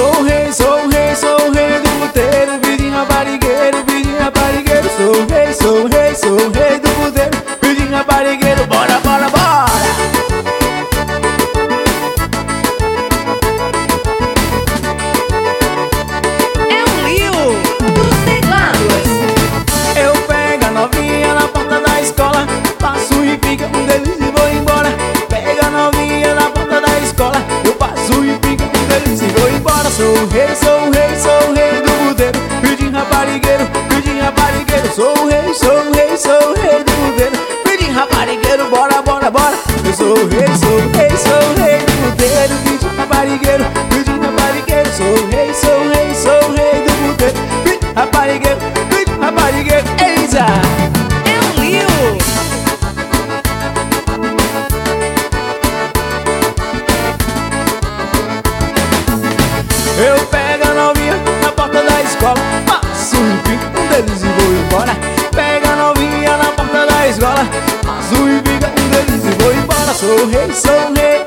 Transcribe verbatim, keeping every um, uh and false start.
Sou o rei, sou o rei, sou o rei do puteiro, vidinho raparigueiro, vidinho raparigueiro. Sou o rei, sou o rei, sou o rei do puteiro, vidinho raparigueiro. Bora, bora, bora! É o Lio dos teclados. Eu pego a novinha na porta da escola, passo e fica um deles e vou embora. Pega a novinha na porta da escola, eu passo e fica um deles e vou embora. Sou o rei, sou o rei, sou o rei do puteiro, vidinho raparigueiro, vidinho raparigueiro. Sou o rei, sou o rei, sou o rei do puteiro, vidinho raparigueiro. Bora, bora, bora! Eu sou o rei, sou o rei, sou o rei do puteiro, vidinho raparigueiro, vidinho raparigueiro. Sou o rei, sou o rei, sou o rei do puteiro, vidinho raparigueiro, vidinho raparigueiro. Eisa! É o Lio. Eu pego a novinha na porta da escola, passo um pico um deles e vou embora. Pega a novinha na porta da escola, passo e fica um deles e vou embora. Sou o rei, sou o rei,